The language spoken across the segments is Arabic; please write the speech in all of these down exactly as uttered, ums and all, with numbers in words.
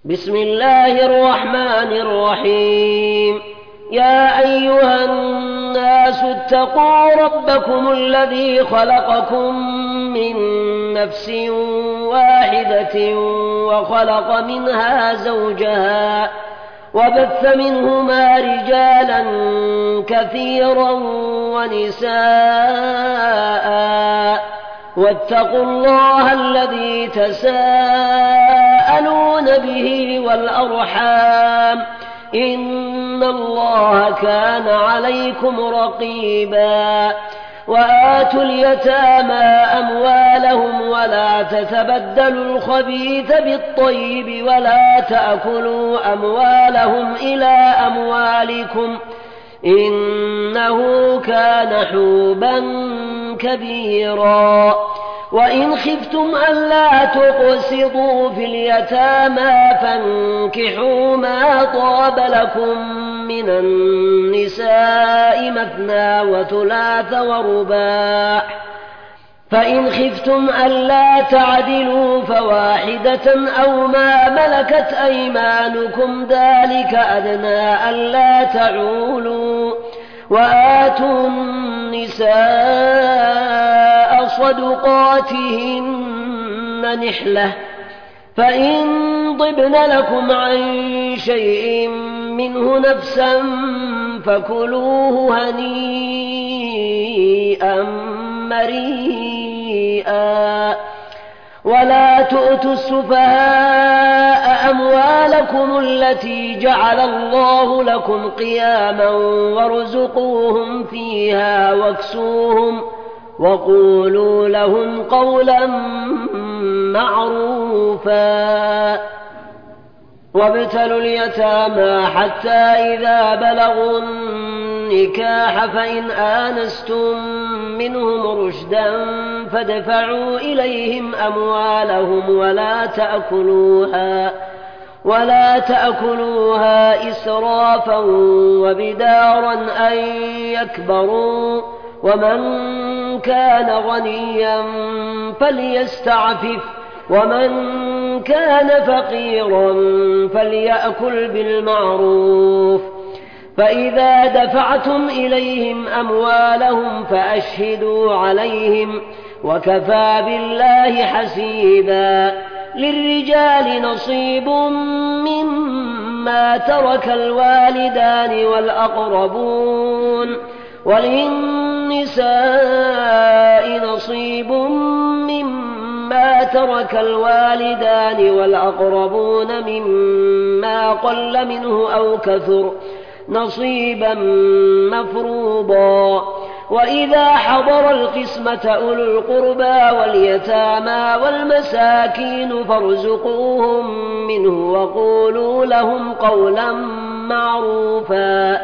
بسم الله الرحمن الرحيم. يا أيها الناس اتقوا ربكم الذي خلقكم من نفس واحدة وخلق منها زوجها وبث منهما رجالا كثيرا ونساء، واتقوا الله الذي تساءلون به والأرحام، إن الله كان عليكم رقيبا. وآتوا اليتامى أموالهم ولا تتبدلوا الخبيث بالطيب ولا تأكلوا أموالهم إلى أموالكم، إنه كان حوبا كبيرا. وإن خفتم ألا تقسطوا في اليتامى فانكحوا ما طاب لكم من النساء مثنى وثلاث ورباع، فإن خفتم ألا تعدلوا فواحدة أو ما ملكت أيمانكم ذلك أدنى ألا تعولوا. وآتوا النساء صدقاتهن نحلة، فإن طبن لكم عن شيء منه نفسا فكلوه هنيئا مريئا. ولا تؤتوا السفهاء أموالكم التي جعل الله لكم قياما وارزقوهم فيها واكسوهم وقولوا لهم قولا معروفا. وابتلوا اليتامى حتى إذا بلغوا النكاح فإن آنستم منهم رشدا فادفعوا إليهم أموالهم ولا تأكلوها ولا تأكلوها إسرافا وبدارا أن يكبروا، ومن كان غنيا فليستعفف ومن كان فقيرا فليأكل بالمعروف. فإذا دفعتم إليهم أموالهم فأشهدوا عليهم وكفى بالله حسيبا. للرجال نصيب مما ترك الوالدان والأقربون، وللنساء نصيب مما ترك الوالدان والأقربون مما قل منه أو كثر نصيبا مفروضا. وإذا حضر القسمة أولو القربى واليتامى والمساكين فارزقوهم منه وقولوا لهم قولا معروفا.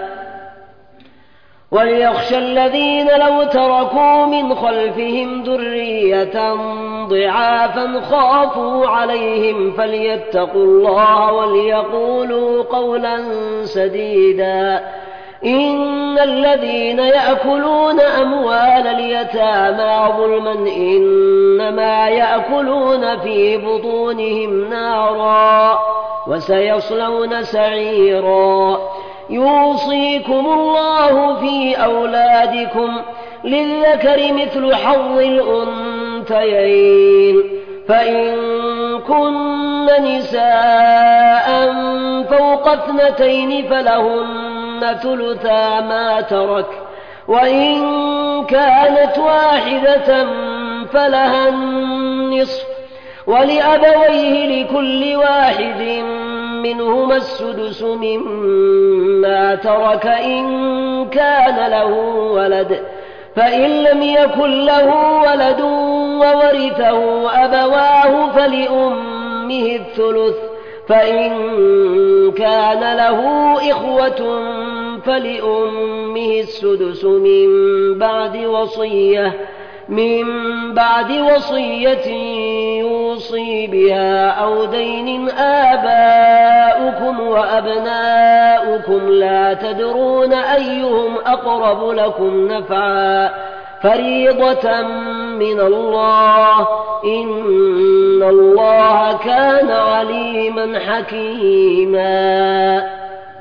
وليخشى الذين لو تركوا من خلفهم ذرية ضعافا خافوا عليهم فليتقوا الله وليقولوا قولا سديدا. إن الذين يأكلون أموال اليتامى ظلما إنما يأكلون في بطونهم نارا وسيصلون سعيرا. يوصيكم الله في أولادكم للذكر مثل حظ الأنثيين، فإن كن نساء فوق اثنتين فلهن ثلثا ما ترك، وإن كانت واحدة فلها النصف، ولأبويه لكل واحد منهما السدس مما ترك إن كان له ولد، فإن لم يكن له ولد وورثه أبواه فلأمه الثلث، فإن كان له إخوة فلأمه السدس من بعد وصية من بعد وصية يوصي بها أو دين. آباؤكم وأبناؤكم لا تدرون أيهم أقرب لكم نفعا فريضة من الله إن إن الله كان عليما حكيما.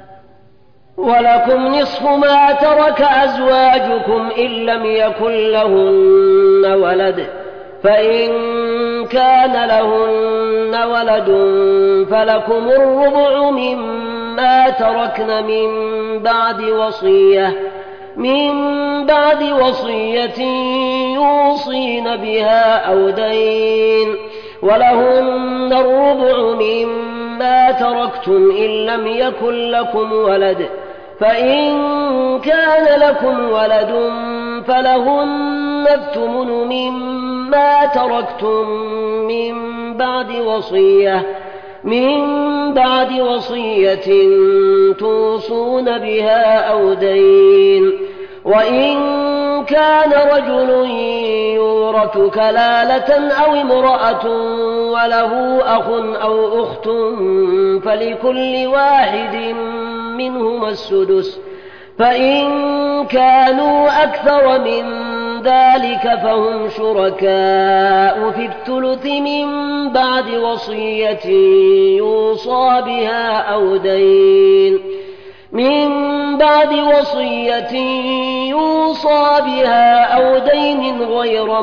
ولكم نصف ما ترك أزواجكم إن لم يكن لهن ولد، فإن كان لهن ولد فلكم الربع مما تركن من بعد وصية من بعد وصية يوصين بها أو دين، ولهن الربع مما تركتم إن لم يكن لكم ولد، فإن كان لكم ولد فلهن الثمن مما تركتم من بعد وصية من بعد وصية توصون بها أو دين. وإن كان رجل يورث كلالة أو امرأة وله أخ أو أخت فلكل واحد منهما السدس، فإن كانوا أكثر من ذلك فهم شركاء في الثلث من بعد وصية يوصى بها أو دين من بعد وصية يوصى بها أو دين غير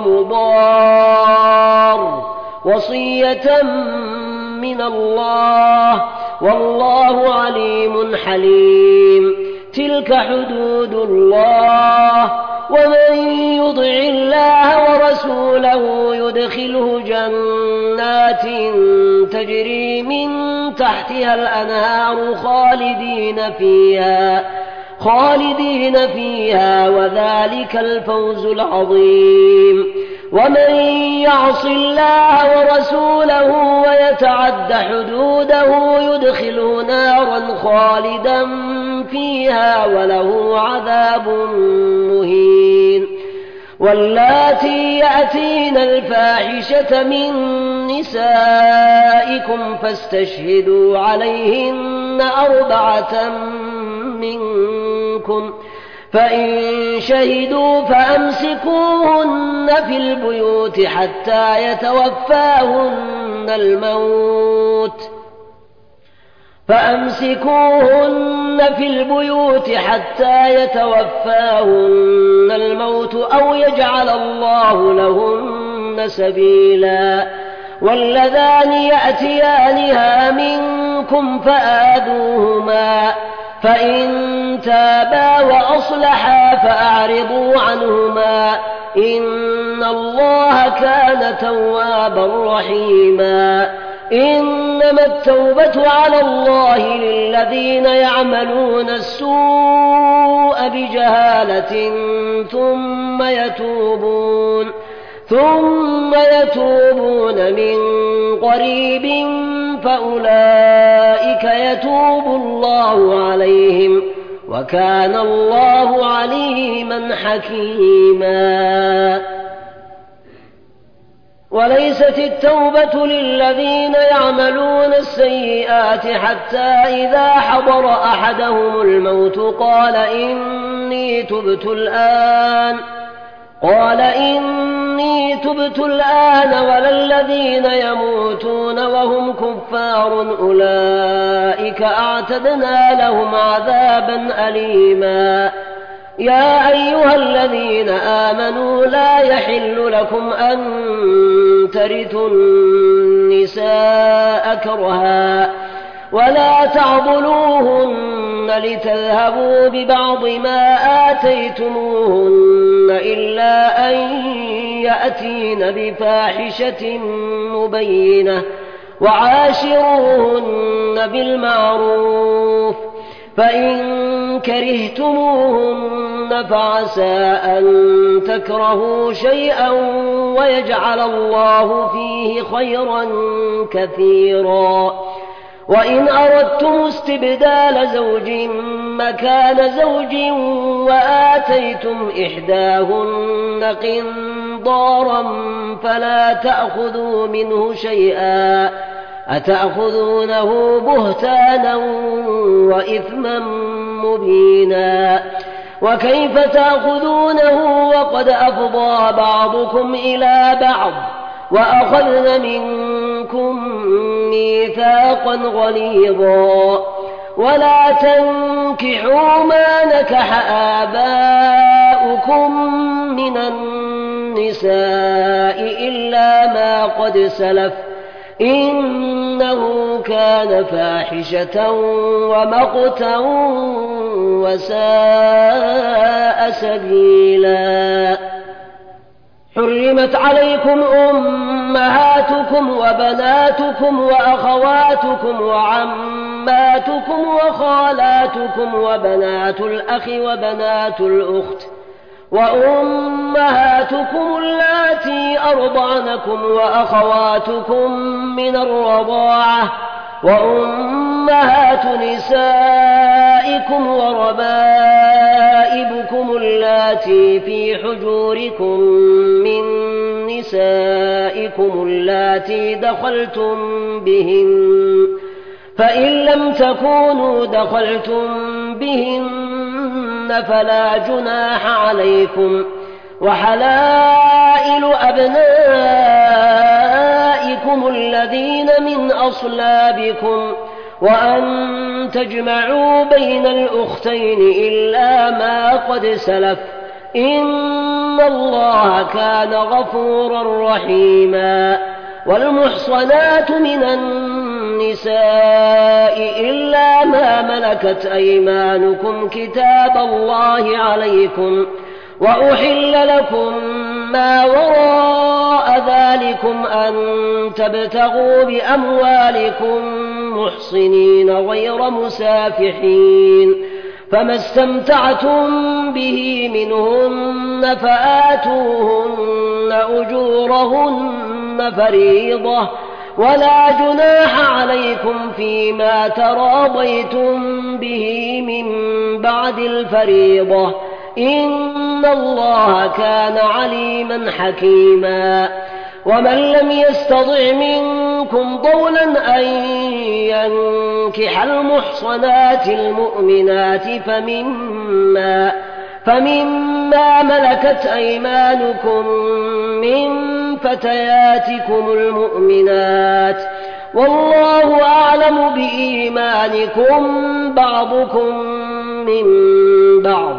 مضار، وصية من الله، والله عليم حليم. تلك حدود الله، ومن يطع الله ورسوله يدخله جنات تجري من تحتها الأنهار خالدين فيها خالدين فيها وذلك الفوز العظيم. ومن يعص الله ورسوله ويتعد حدوده يدخله نارا خالدا فيها وله عذاب مهين. واللاتي يأتين الفاحشة من نسائكم فاستشهدوا عليهن أربعة منكم، فإن شهدوا فأمسكوهن في البيوت حتى يتوفاهن الموت فأمسكوهن في البيوت حتى يتوفاهن الموت أو يجعل الله لهن سبيلا. واللذان يأتيانها منكم فآذوهما، فإن تابا وأصلحا فأعرضوا عنهما، إن الله كان توابا رحيما. إنما التوبة على الله للذين يعملون السوء بجهالة ثم يتوبون ثم يتوبون من قريب فأولئك يتوب الله عليهم، وكان الله عليما حكيما. وليست التوبة للذين يعملون السيئات حتى إذا حضر أحدهم الموت قال إني تبت الآن قال إني تبت الآن ولا الذين يموتون وهم كفار أولئك أعتدنا لهم عذابا أليما. يا أيها الذين آمنوا لا يحل لكم أن ترثوا النساء كرها ولا تعضلوهن لتذهبوا ببعض ما آتيتموهن إلا أن يأتين بفاحشة مبينة وعاشروهن بالمعروف، فإن كرهتموهن فعسى أن تكرهوا شيئا ويجعل الله فيه خيرا كثيرا. وإن أردتم استبدال زوج مكان زوج وآتيتم إحداهن قنطارا فلا تأخذوا منه شيئا، أتأخذونه بهتانا وإثما مبينا. وكيف تأخذونه وقد أفضى بعضكم إلى بعض وأخذن منكم منكم ميثاقا غليظا ولا تنكحوا ما نكح آباؤكم من النساء إلا ما قد سلف إنه كان فاحشة ومقتا وساء سبيلا. حرمت عليكم أمهاتكم وبناتكم وأخواتكم وعماتكم وخالاتكم وبنات الأخ وبنات الأخت وأمهاتكم اللاتي أرضعنكم وأخواتكم من الرضاعة وأمهات نسائكم وربائبكم اللاتي في حجوركم من نسائكم اللاتي دخلتم بهن فإن لم تكونوا دخلتم بهن فلا جناح عليكم وحلائل أبنائكم الذين من أصلابكم وأن تجمعوا بين الأختين إلا ما قد سلف إن الله كان غفورا رحيما. والمحصنات من النساء إلا ما ملكت أيمانكم كتاب الله عليكم وأحل لكم ما وراء ذلكم أن تبتغوا بأموالكم محصنين غير مسافحين فما استمتعتم به منهن فآتوهن أجورهن فريضة ولا جناح عليكم فيما تراضيتم به من بعد الفريضة إن الله كان عليما حكيما. ومن لم يستطع منكم طولا أن ينكح المحصنات المؤمنات فمما, فمما ملكت أيمانكم من فتياتكم المؤمنات والله أعلم بإيمانكم بعضكم من بعض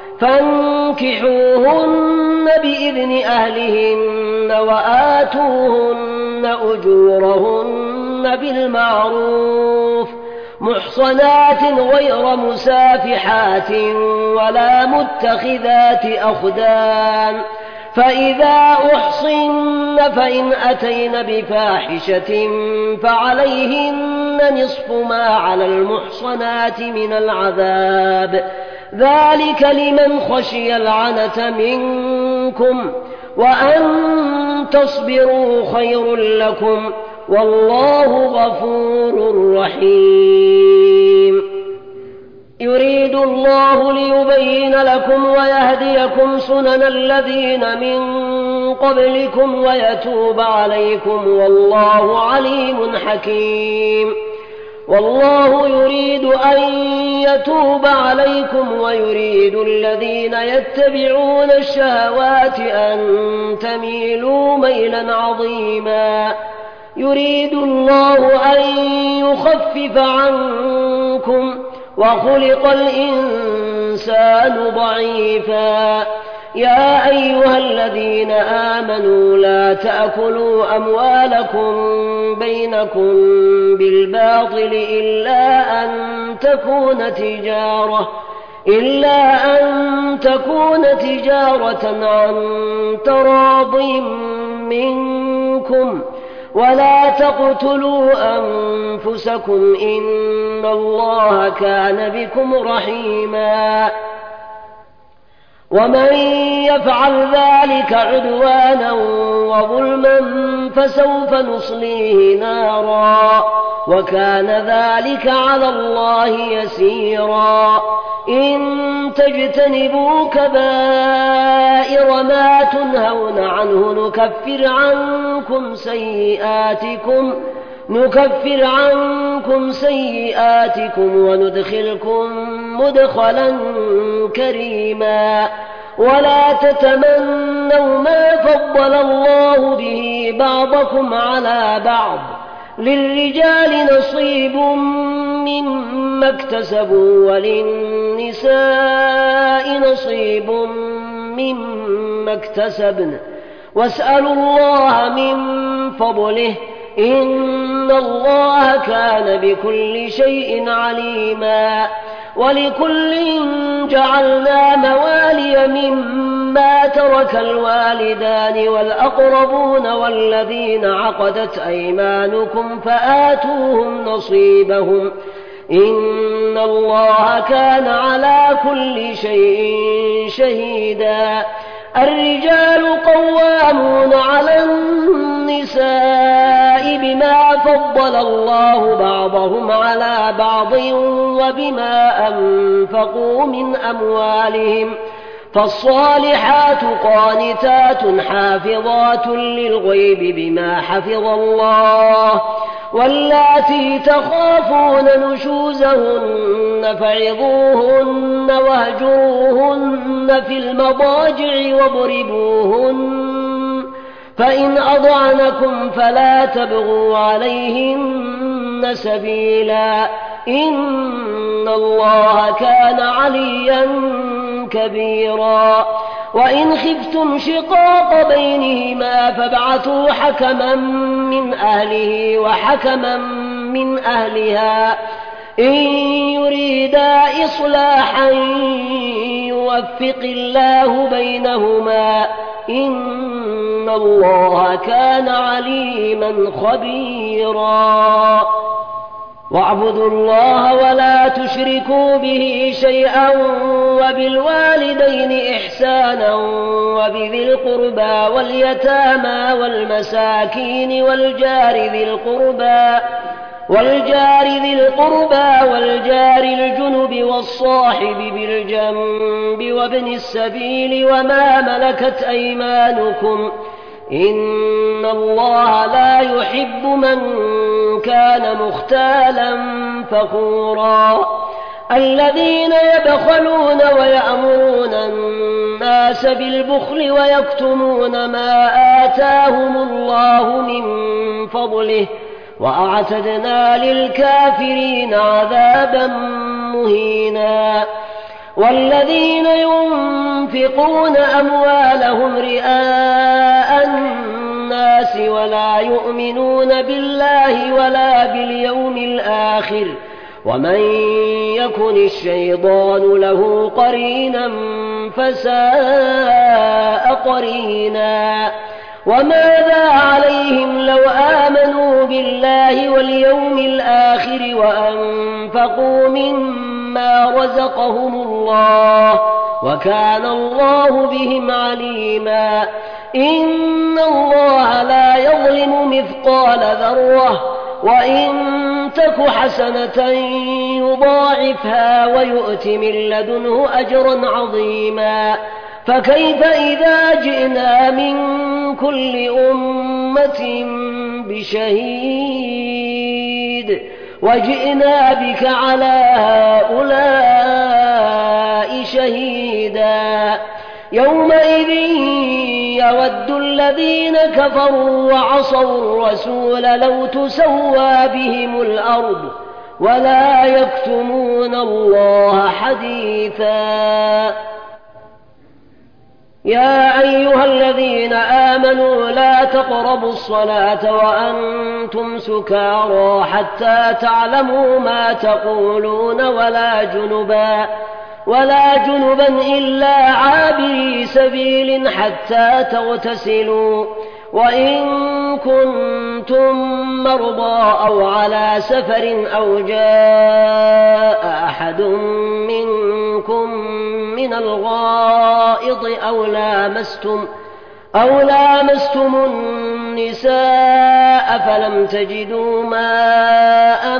فانكحوهن بإذن أهلهن وآتوهن أجورهن بالمعروف محصنات غير مسافحات ولا متخذات أخدان فإذا أحصن فإن أتين بفاحشة فعليهن نصف ما على المحصنات من العذاب ذلك لمن خشي العنة منكم وأن تصبروا خير لكم والله غفور رحيم. يريد الله ليبين لكم ويهديكم سنن الذين من قبلكم ويتوب عليكم والله عليم حكيم. والله يريد أن يتوب عليكم ويريد الذين يتبعون الشهوات أن تميلوا ميلا عظيما. يريد الله أن يخفف عنكم وخلق الإنسان ضعيفا. يا أيها الذين آمنوا لا تأكلوا أموالكم بينكم بالباطل إلا أن تكون تجارة إلا أن تكون تجارة عن تراض منكم ولا تقتلوا أنفسكم إن الله كان بكم رحيما. ومن يفعل ذلك عدوانا وظلما فسوف نصليه نارا وكان ذلك على الله يسيرا. إن تجتنبوا كبائر ما تنهون عنه نكفر عنكم سيئاتكم نكفر عنكم سيئاتكم وندخلكم مدخلا كريما. ولا تتمنوا ما فضل الله به بعضكم على بعض للرجال نصيب مما اكتسبوا وللنساء نصيب مما اكتسبن واسألوا الله من فضله إن الله كان بكل شيء عليما ولكل جعلنا موالي مما ترك الوالدان والأقربون والذين عقدت أيمانكم فآتوهم نصيبهم إن الله كان على كل شيء شهيدا الرجال قوامون على النساء بما فضل الله بعضهم على بعض وبما أنفقوا من أموالهم فالصالحات قانتات حافظات للغيب بما حفظ الله واللاتي تخافون نشوزهن فعظوهن واهجروهن في المضاجع واضربوهن فإن أضعنكم فلا تبغوا عليهن سبيلا إن الله كان عليا كبيرا وإن خفتم شقاق بينهما فابعثوا حكما من أهله وحكما من أهلها إن يريدا إصلاحا يوفق الله بينهما إن الله كان عليما خبيرا واعبدوا الله ولا تشركوا به شيئا وبالوالدين إحسانا وبذي القربى واليتامى والمساكين والجار ذي القربى والجار ذي القربى والجار الجنب والصاحب بالجنب وابن السبيل وما ملكت أيمانكم إن الله لا يحب من كان مختالا فخورا الذين يبخلون ويأمرون الناس بالبخل ويكتمون ما آتاهم الله من فضله وأعتدنا للكافرين عذابا مهينا والذين ينفقون أموالهم رئاء الناس ولا يؤمنون بالله ولا باليوم الآخر ومن يكن الشيطان له قرينا فساء قرينا وماذا عليهم لو آمنوا بالله واليوم الآخر وأنفقوا مما رزقهم الله وكان الله بهم عليما إن الله لا يظلم مثقال ذرة وإن تك حسنة يضاعفها ويؤت من لدنه أجرا عظيما فكيف إذا جئنا من كل أمة بشهيد وجئنا بك على هؤلاء شهيدا يومئذ يود الذين كفروا وعصوا الرسول لو تسوى بهم الأرض ولا يكتمون الله حديثا يا أيها الذين آمنوا لا تقربوا الصلاة وأنتم سكارى حتى تعلموا ما تقولون ولا جنبا ولا جنبا إلا عابري سبيل حتى تغتسلوا وإن كنتم مرضى أو على سفر أو جاء أحد منكم من الغائط أو لامستم أو لامستم النساء فلم تجدوا ماء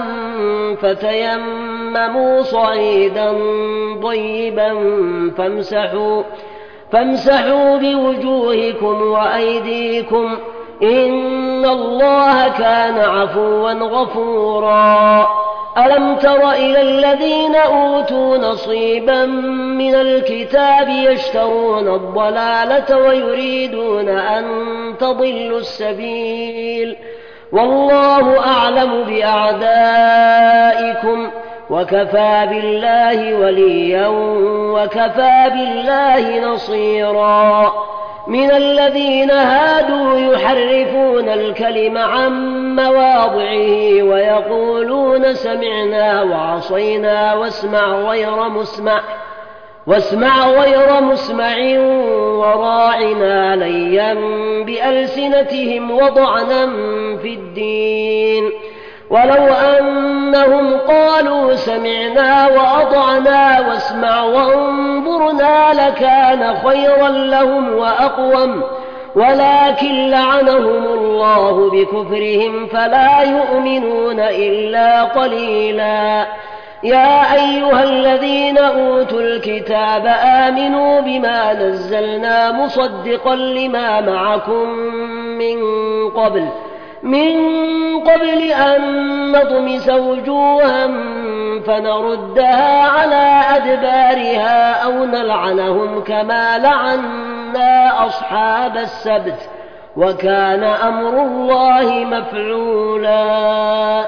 فتيمموا صعيدا طيبا فامسحوا فامسحوا بوجوهكم وأيديكم إن الله كان عفوا غفورا ألم تر إلى الذين أوتوا نصيبا من الكتاب يشترون الضلالة ويريدون أن تضلوا السبيل والله أعلم بأعدائكم وكفى بالله وليا وكفى بالله نصيرا. من الذين هادوا يحرفون الكلم عن مواضعه ويقولون سمعنا وعصينا واسمع غير مسمع واسمع غير مسمع وراعنا ليا بألسنتهم وطعنا في الدين. ولو أنهم قالوا سمعنا وأطعنا واسمع وانظرنا لكان خيرا لهم وأقوم، ولكن لعنهم الله بكفرهم فلا يؤمنون إلا قليلا. يا أيها الذين أوتوا الكتاب آمنوا بما نزلنا مصدقا لما معكم من قبل من قبل أن نطمس وجوها فنردها على أدبارها أو نلعنهم كما لعنا أصحاب السبت وكان أمر الله مفعولا.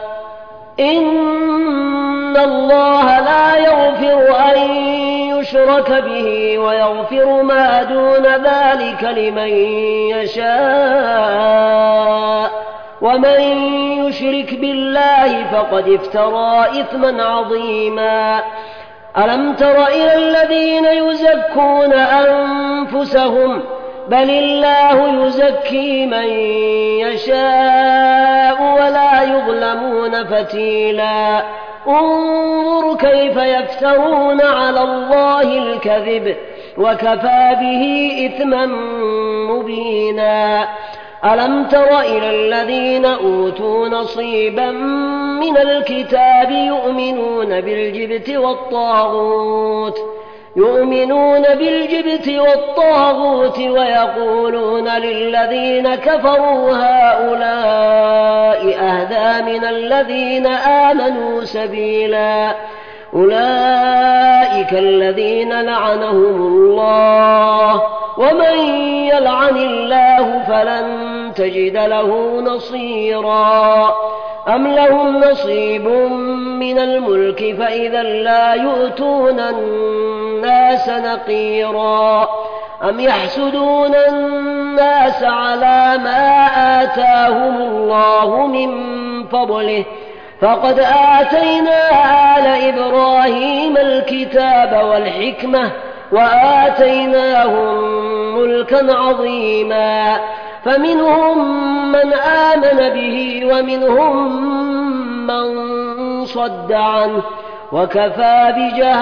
إن الله لا يغفر أن يشرك به ويغفر ما دون ذلك لمن يشاء، ومن يشرك بالله فقد افترى إثما عظيما. ألم تر إلى الذين يزكون أنفسهم بل الله يزكي من يشاء ولا يظلمون فتيلا. انظر كيف يفترون على الله الكذب وكفى به إثما مبينا. ألم تر إلى الذين أوتوا نصيبا من الكتاب يؤمنون بالجبت والطاغوت يؤمنون بالجبت والطاغوت ويقولون للذين كفروا هؤلاء أهدى من الذين آمنوا سبيلا. أولئك الذين لعنهم الله ومن يلعن الله فلن تجد له نصيرا. أم لهم نصيب من الملك فإذا لا يؤتون الناس نقيرا. أم يحسدون الناس على ما آتاهم الله من فضله فقد آتينا آل إبراهيم الكتاب والحكمة وآتيناهم ملكا عظيما. فمنهم من آمن به ومنهم من صد عنه وكفى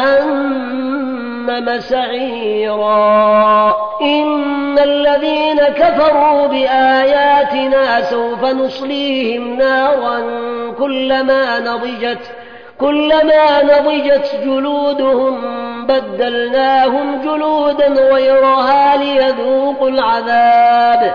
بجهنم سعيرا. إن الذين كفروا بآياتنا سوف نصليهم نارا كلما نضجت كلما نضجت جلودهم بدلناهم جلودا غيرها ليذوقوا العذاب.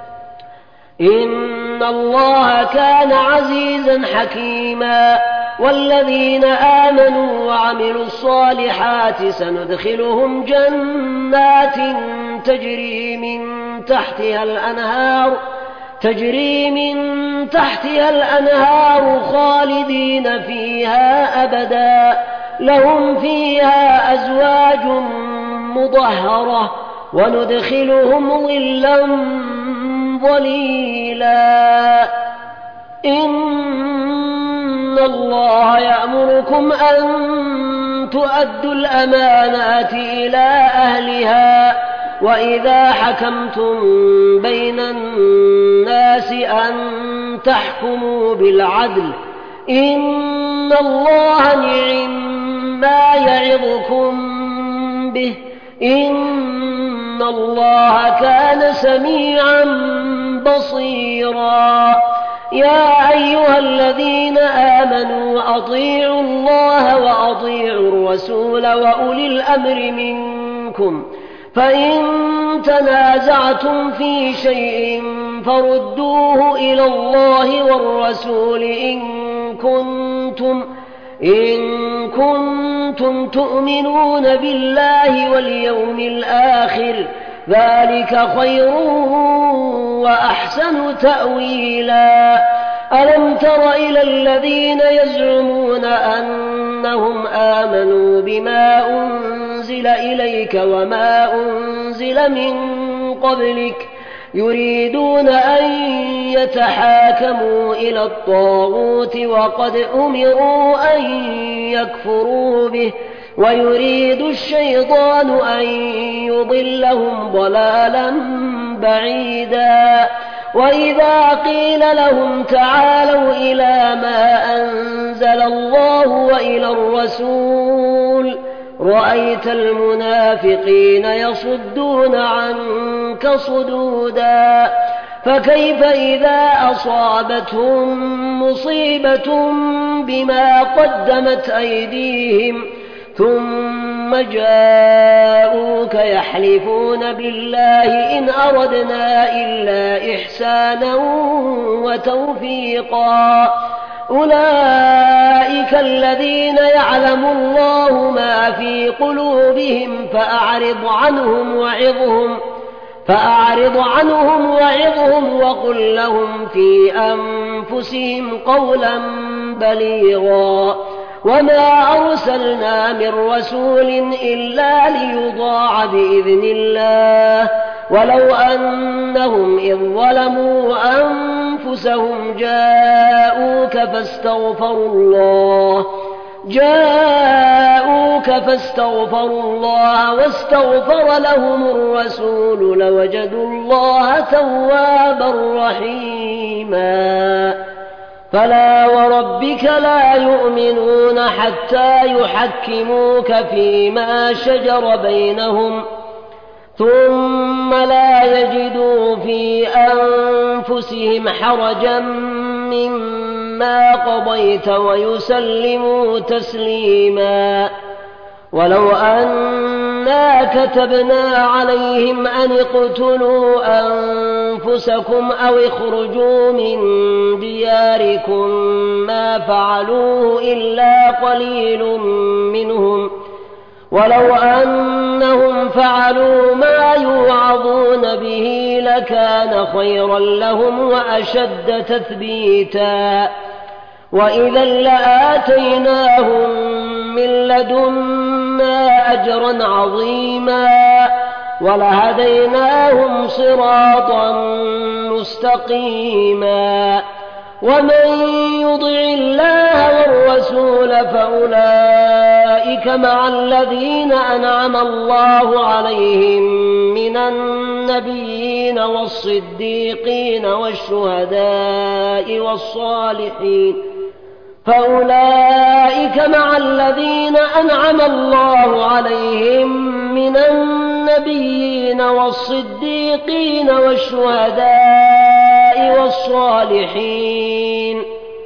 إن الله كان عزيزا حكيما. والذين آمنوا وعملوا الصالحات سندخلهم جنات تجري من تحتها الأنهار تجري من تحتها الأنهار خالدين فيها أبدا لهم فيها أزواج مطهرة وندخلهم ظلا ظليلا. إن الله يأمركم أن تؤدوا الأمانات إلى أهلها وإذا حكمتم بين الناس أن تحكموا بالعدل. إن الله نعم ما يعظكم به إن الله كان سميعا بصيرا. يا أيها الذين آمنوا أطيعوا الله وأطيعوا الرسول وأولي الأمر منكم فإن تنازعتم في شيء فردوه إلى الله والرسول إن كنتم إن كنتم تؤمنون بالله واليوم الآخر ذلك خير وأحسن تأويلا. ألم تر إلى الذين يزعمون أنهم آمنوا بما أنزل إليك وما أنزل من قبلك يريدون أن يتحاكموا إلى الطاغوت وقد أمروا أن يكفروا به ويريد الشيطان أن يضلهم ضلالا بعيدا وإذا قيل لهم تعالوا إلى ما أنزل الله وإلى الرسول رأيت المنافقين يصدون عنك صدودا فكيف إذا أصابتهم مصيبة بما قدمت أيديهم ثم جاءوك يحلفون بالله إن أردنا إلا إحسانا وتوفيقا أولئك الذين يعلم الله ما في قلوبهم فأعرض عنهم وعظهم فأعرض عنهم وعظهم وقل لهم في أنفسهم قولا بليغا وما أرسلنا من رسول إلا ليطاع بإذن الله ولو أنهم إذ ظلموا أنفسهم جاءوك فاستغفروا الله جاءوك فاستغفروا الله واستغفر لهم الرسول لوجدوا الله توابا رحيما فلا وربك لا يؤمنون حتى يحكموك فيما شجر بينهم ثم لا يجدوا في أنفسهم حرجا مما قضيت ويسلموا تسليما ولو أنا كتبنا عليهم أن اقتلوا أنفسكم أو اخرجوا من دياركم ما فعلوه إلا قليل منهم ولو أنهم فعلوا ما يوعظون به لكان خيرا لهم وأشد تثبيتا وإذا لآتيناهم من لدنا أجرا عظيما ولهديناهم صراطا مستقيما ومن يطع الله والرسول فأولئك مع الذين أنعم الله عليهم من النبيين والصديقين والشهداء والصالحين فأولئك مع الذين أنعم الله عليهم من النبيين والصديقين والشهداء والصالحين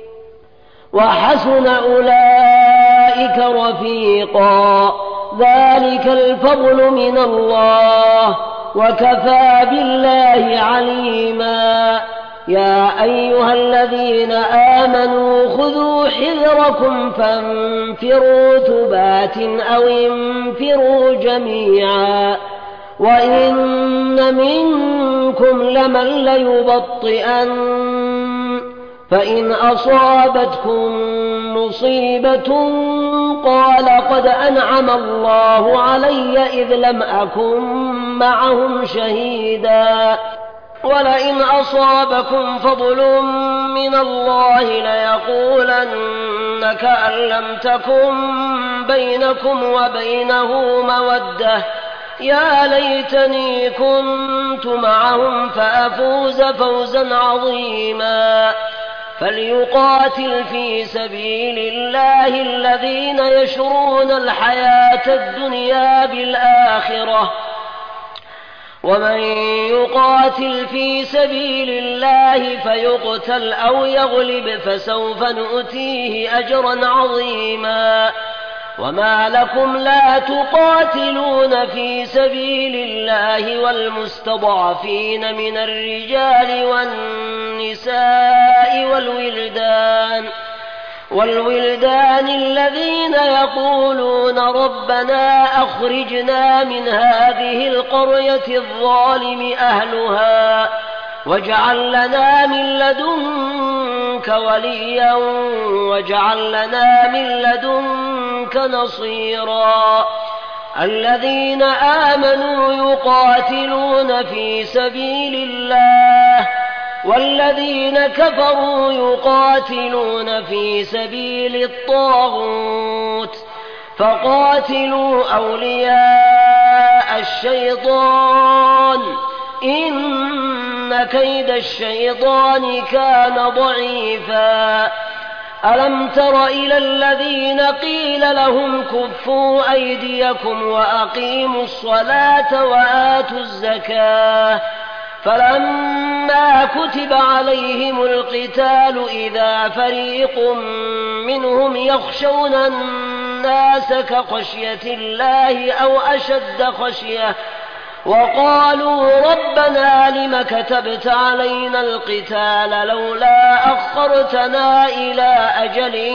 وحسن أولئك رفيقا ذلك الفضل من الله وكفى بالله عليما يا أيها الذين آمنوا خذوا حذركم فانفروا ثبات أو انفروا جميعا وإن منكم لمن ليبطئن فإن أصابتكم مصيبة قال قد أنعم الله علي إذ لم أكن معهم شهيدا ولئن أصابكم فضل من الله ليقولن كأن لم تكن بينكم وبينه مودة يا ليتني كنت معهم فأفوز فوزا عظيما فليقاتل في سبيل الله الذين يشرون الحياة الدنيا بالآخرة ومن يقاتل في سبيل الله فيقتل أو يغلب فسوف نؤتيه أجرا عظيما وما لكم لا تقاتلون في سبيل الله والمستضعفين من الرجال والنساء والولدان والولدان الذين يقولون ربنا أخرجنا من هذه القرية الظالم أهلها واجعل لنا من لدنك وليا واجعل لنا من لدنك نصيرا. الذين آمنوا يقاتلون في سبيل الله والذين كفروا يقاتلون في سبيل الطاغوت فقاتلوا أولياء الشيطان إن كيد الشيطان كان ضعيفا. ألم تر إلى الذين قيل لهم كفوا أيديكم وأقيموا الصلاة وآتوا الزكاة فلما كتب عليهم القتال إذا فريق منهم يخشون الناس كخشية الله أو أشد خشية وقالوا ربنا لم كتبت علينا القتال لولا أخرتنا إلى أجل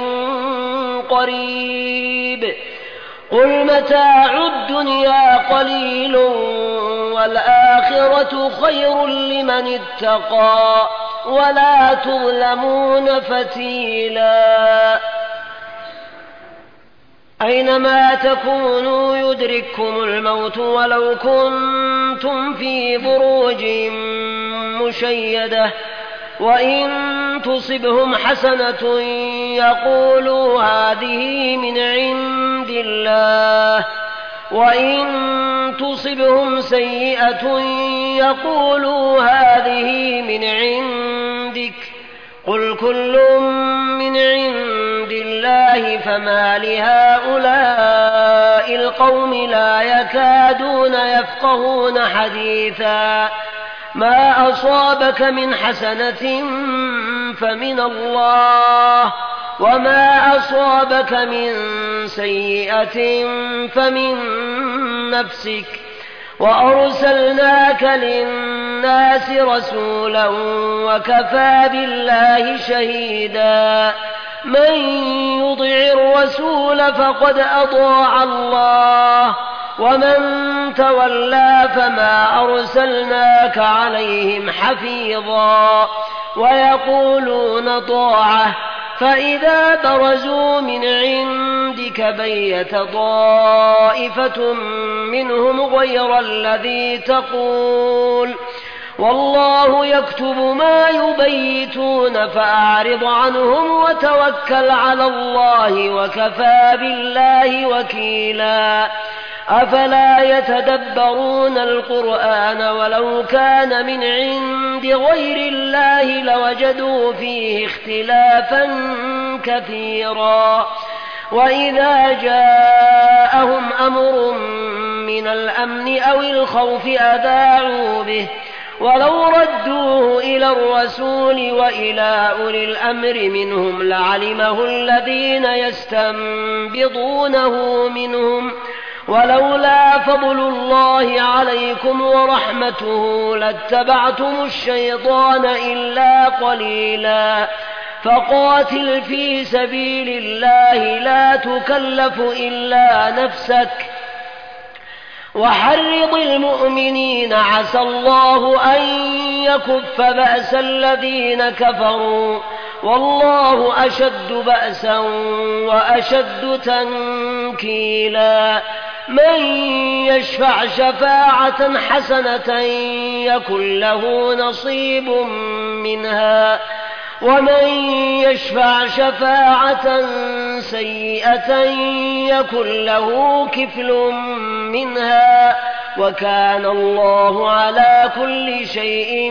قريب قل متاع الدنيا قليل والآخرة خير لمن اتقى ولا تظلمون فتيلا. أينما تكونوا يدرككم الموت ولو كنتم في بروج مشيدة وإن تصبهم حسنة يقولوا هذه من عند الله وإن تصبهم سيئة يقولوا هذه من عندك قل كل من عند الله فما لهؤلاء القوم لا يكادون يفقهون حديثا. ما أصابك من حسنة فمن الله وما أصابك من سيئة فمن نفسك وأرسلناك للناس رسولا وكفى بالله شهيدا. من يطع الرسول فقد أطاع الله ومن تولى فما أرسلناك عليهم حفيظا. ويقولون طاعة فإذا برزوا من عندك بيت طائفة منهم غير الذي تقول والله يكتب ما يبيتون فأعرض عنهم وتوكل على الله وكفى بالله وكيلا. أفلا يتدبرون القرآن ولو كان من عند غير الله لوجدوا فيه اختلافا كثيرا. وإذا جاءهم أمر من الأمن أو الخوف أذاعوا به ولو ردوه إلى الرسول وإلى أولي الأمر منهم لعلمه الذين يستنبطونه منهم ولولا فضل الله عليكم ورحمته لاتبعتم الشيطان إلا قليلا. فقاتل في سبيل الله لا تكلف إلا نفسك وحرض المؤمنين عسى الله أن يكف بأس الذين كفروا والله أشد بأسا وأشد تنكيلا. من يشفع شفاعة حسنة يكن له نصيب منها ومن يشفع شفاعة سيئة يكن له كفل منها وكان الله على كل شيء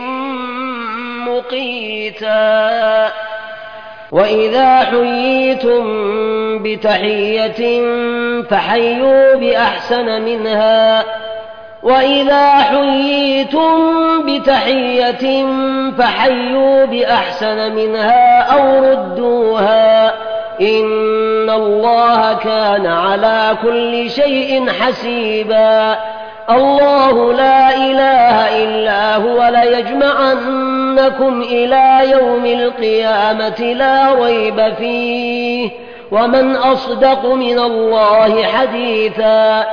مقيتا. وإذا حييتم بتحية فحيوا بأحسن منها وإذا حييتم بتحية فحيوا بأحسن منها أو ردوها إن الله كان على كل شيء حسيبا. الله لا إله إلا هو ليجمعنكم إلى يوم القيامة لا ريب فيه ومن أصدق من الله حديثا.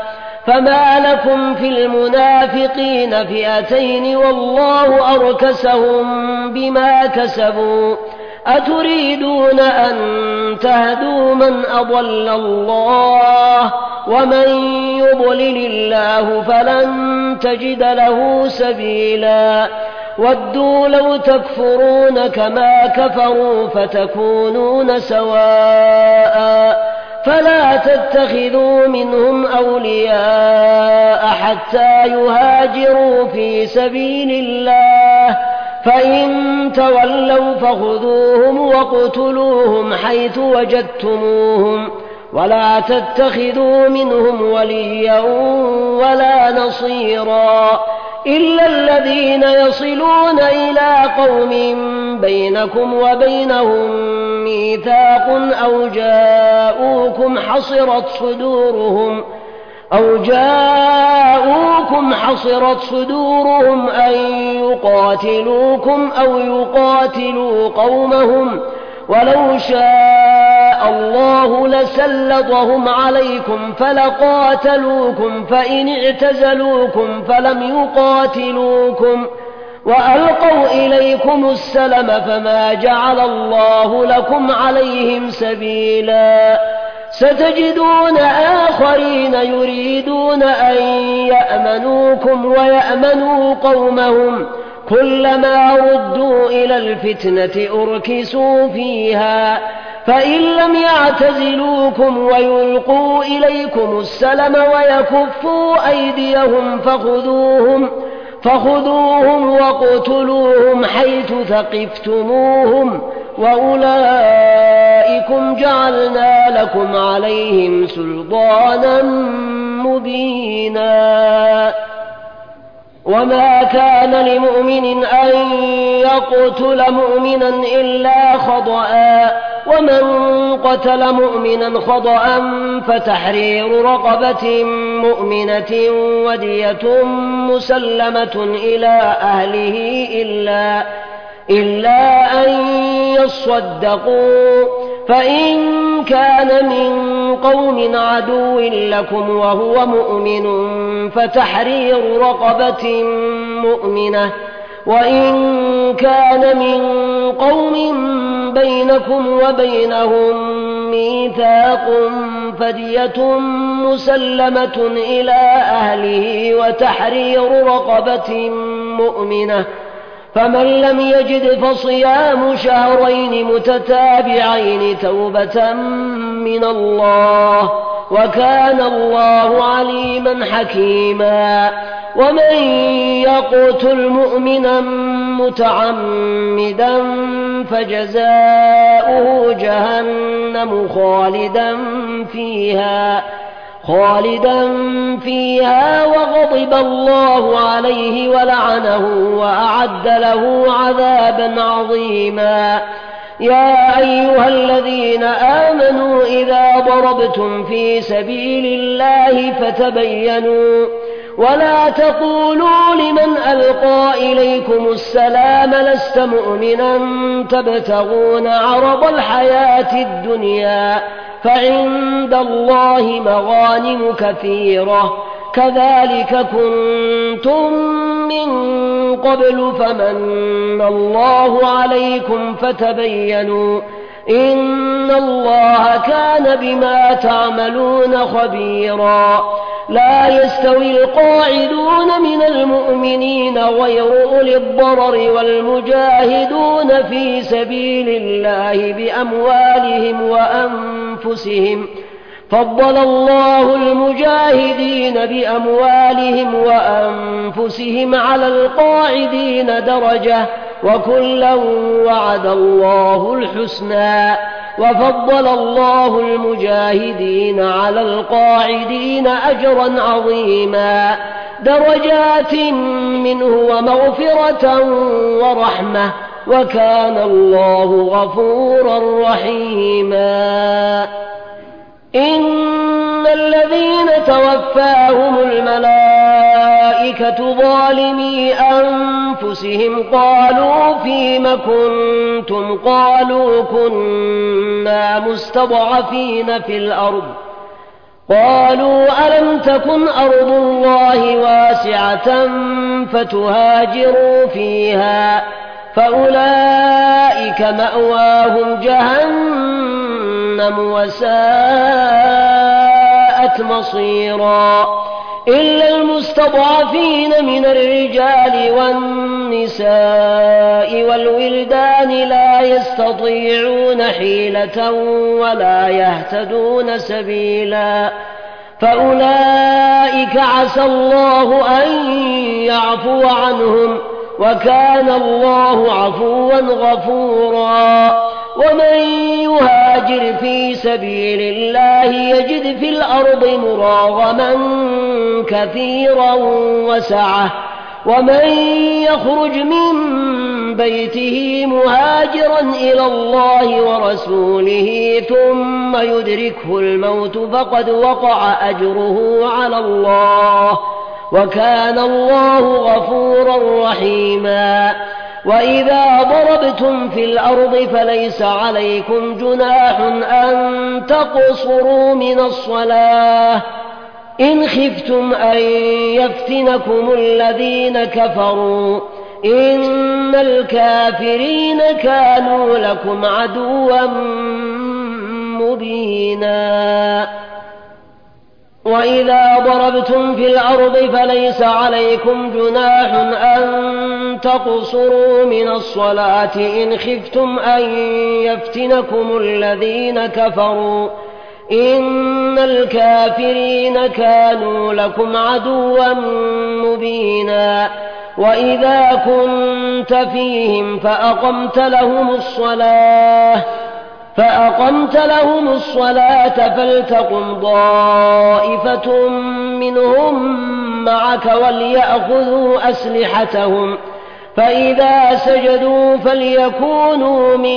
فما لكم في المنافقين فئتين والله أركسهم بما كسبوا أتريدون أن تهدوا من أضل الله ومن يضلل الله فلن تجد له سبيلا ودوا لو تكفرون كما كفروا فتكونون سواء فلا تتخذوا منهم أولياء حتى يهاجروا في سبيل الله فإن تولوا فخذوهم واقتلوهم حيث وجدتموهم ولا تتخذوا منهم وليا ولا نصيرا إلا الذين يصلون إلى قوم بينكم وبينهم ميثاق أو جاءوكم حصرت صدورهم أو جاءوكم حصرت صدورهم أن يقاتلوكم أو يقاتلوا قومهم ولو شاء الله لسلطهم عليكم فلقاتلوكم فإن اعتزلوكم فلم يقاتلوكم وألقوا إليكم السلم فما جعل الله لكم عليهم سبيلا ستجدون آخرين يريدون أن يأمنوكم ويأمنوا قومهم كلما ردوا إلى الفتنة أركسوا فيها فإن لم يعتزلوكم ويلقوا إليكم السلم ويكفوا أيديهم فخذوهم فخذوهم واقتلوهم حيث ثقفتموهم وأولئكم جعلنا لكم عليهم سلطانا مبينا وما كان لمؤمن أن يقتل مؤمنا إلا خطأ ومن قتل مؤمنا خطأ فتحرير رقبة مؤمنة ودية مسلمة إلى أهله إلا إلا أن يصدقوا فإن كان من قوم عدو لكم وهو مؤمن فتحرير رقبة مؤمنة وإن كان من قوم بينكم وبينهم ميثاق فدية مسلمة إلى أهله وتحرير رقبة مؤمنة فمن لم يجد فصيام شهرين متتابعين توبة من الله وكان الله عليما حكيما ومن يقتل مؤمنا متعمدا فجزاؤه جهنم خالدا فيها خالدا فيها وغضب الله عليه ولعنه وأعد له عذابا عظيما يا أيها الذين آمنوا إذا ضربتم في سبيل الله فتبينوا ولا تقولوا لمن ألقى إليكم السلام لست مؤمنا تبتغون عرض الحياة الدنيا فعند الله مغانم كثيرة كذلك كنتم من قبل فمن الله عليكم فتبينوا إن الله كان بما تعملون خبيرا لا يستوي القاعدون من المؤمنين غير أولي الضرر والمجاهدون في سبيل الله بأموالهم وأنفسهم فضل الله المجاهدين بأموالهم وأنفسهم على القاعدين درجة وكلا وعد الله الحسنى وفضل الله المجاهدين على القاعدين أجرا عظيما درجات منه ومغفرة ورحمة وكان الله غفورا رحيما إن الذين توفاهم الملائكة ظالمي أنفسهم قالوا فيم كنتم قالوا كنا مستضعفين في الأرض قالوا ألم تكن أرض الله واسعة فتهاجروا فيها فأولئك مأواهم جهنم وساءت مصيرا إلا المستضعفين من الرجال والنساء والولدان لا يستطيعون حيلة ولا يهتدون سبيلا فأولئك عسى الله أن يعفو عنهم وكان الله عفوا غفورا ومن يهاجر في سبيل الله يجد في الأرض مراغما كثيرا وسعة ومن يخرج من بيته مهاجرا إلى الله ورسوله ثم يدركه الموت فقد وقع أجره على الله وكان الله غفورا رحيما وإذا ضربتم في الأرض فليس عليكم جناح أن تقصروا من الصلاة إن خفتم أن يفتنكم الذين كفروا إن الكافرين كانوا لكم عدوا مبينا وإذا ضربتم في الأرض فليس عليكم جناح أن تقصروا من الصلاة إن خفتم أن يفتنكم الذين كفروا إن الكافرين كانوا لكم عدوا مبينا وإذا كنت فيهم فأقمت لهم الصلاة فأقمت لهم الصلاة فلتقم طائفة منهم معك وليأخذوا أسلحتهم فإذا سجدوا فليكونوا من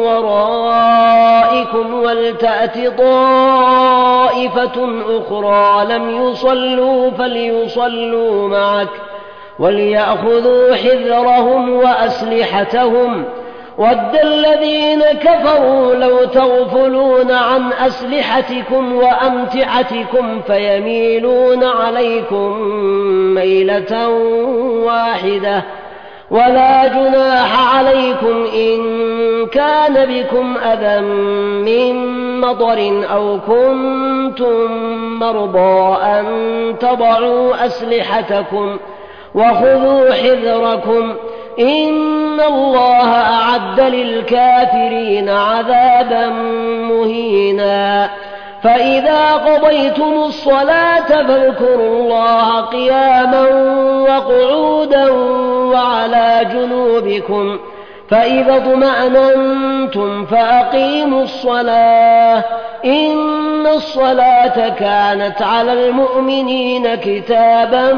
ورائكم ولتأت طائفة أخرى لم يصلوا فليصلوا معك وليأخذوا حذرهم وأسلحتهم ود الذين كفروا لو تغفلون عن أسلحتكم وأمتعتكم فيميلون عليكم ميلة واحدة ولا جناح عليكم إن كان بكم أذى من مطر أو كنتم مرضى أن تضعوا أسلحتكم وخذوا حذركم إن الله أعد للكافرين عذابا مهينا فإذا قضيتم الصلاة فاذكروا الله قياما وقعودا وعلى جنوبكم فإذا اطمأننتم فأقيموا الصلاة إن الصلاة كانت على المؤمنين كتابا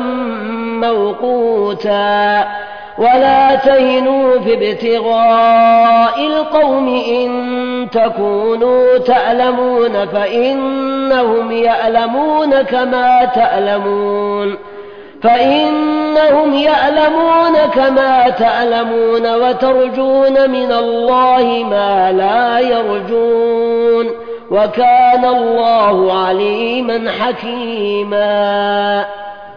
موقوتا ولا تهنوا في ابتغاء القوم إن تكونوا تألمون فإنهم يألمون كما تألمون فإنهم يألمون كما تألمون وترجون من الله ما لا يرجون وكان الله عليما حكيما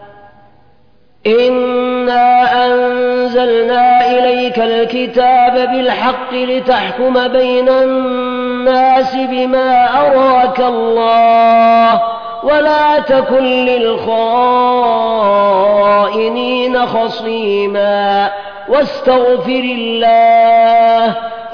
إنا أنزلنا إليك الكتاب بالحق لتحكم بين الناس بما أراك الله ولا تكن للخائنين خصيما واستغفر الله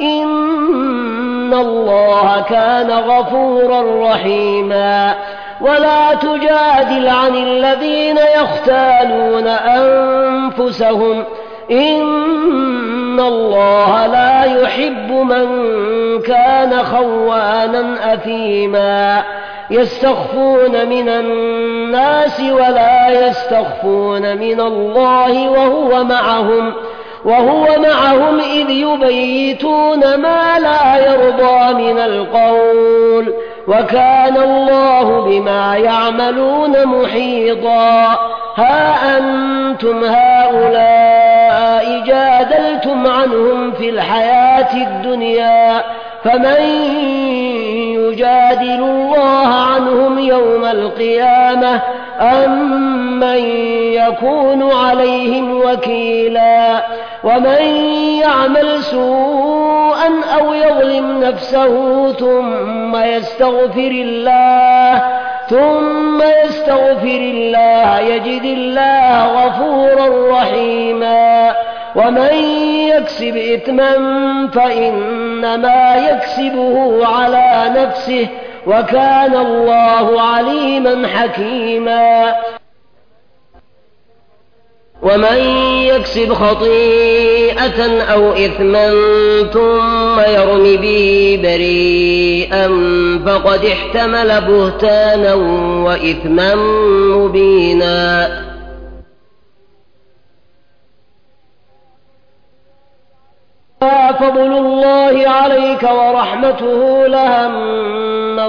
إن الله كان غفورا رحيما ولا تجادل عن الذين يختالون أنفسهم إن الله لا يحب من كان خوانا أثيما يستخفون من الناس ولا يستخفون من الله وهو معهم وهو معهم إذ يبيتون ما لا يرضى من القول وكان الله بما يعملون محيطا ها أنتم هؤلاء جادلتم عنهم في الحياة الدنيا فمن يجادل الله عنهم يوم القيامة القيامة أمن يكون عليهم وكيلا ومن يعمل سوءا أو يظلم نفسه ثم يستغفر الله ثم يستغفر الله يجد الله غفورا رحيما ومن يكسب إثما فإنما يكسبه على نفسه وكان الله عليما حكيما ومن يكسب خطيئة أو إثما ثم يرم به بريئا فقد احتمل بهتانا وإثما مبينا فضل الله عليك ورحمته لهم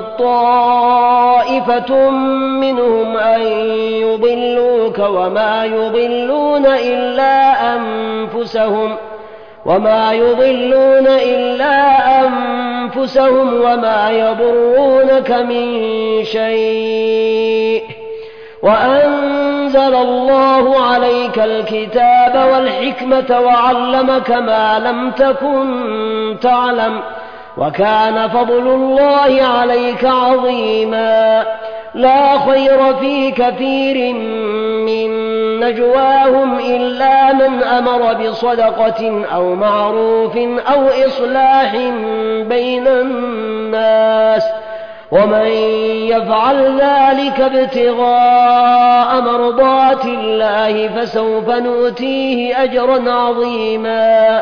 طائفة منهم أن يضلوك وما يضلون إلا أنفسهم وما يضلون إلا أنفسهم وما يضرونك من شيء وأنزل الله عليك الكتاب والحكمة وعلمك ما لم تكن تعلم وكان فضل الله عليك عظيما لا خير في كثير من نجواهم إلا من أمر بصدقة أو معروف أو إصلاح بين الناس ومن يفعل ذلك ابتغاء مرضات الله فسوف نؤتيه أجرا عظيما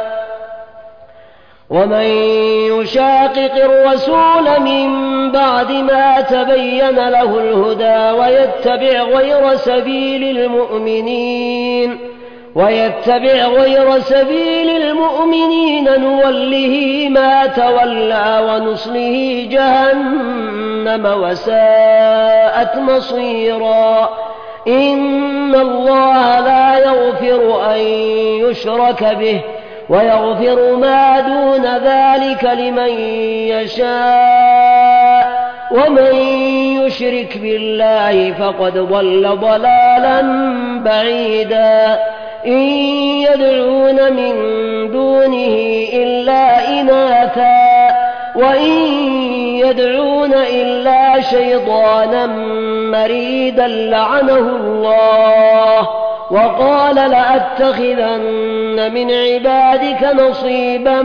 ومن يشاقق الرسول من بعد ما تبين له الهدى ويتبع غير سبيل المؤمنين ويتبع غير سبيل المؤمنين نوله ما تولى ونصله جهنم وساءت مصيرا إن الله لا يغفر أن يشرك به ويغفر ما دون ذلك لمن يشاء ومن يشرك بالله فقد ضل ضلالا بعيدا إن يدعون من دونه إلا إناثا وإن يدعون إلا شيطانا مريدا لعنه الله وقال لأتخذن من عبادك نصيبا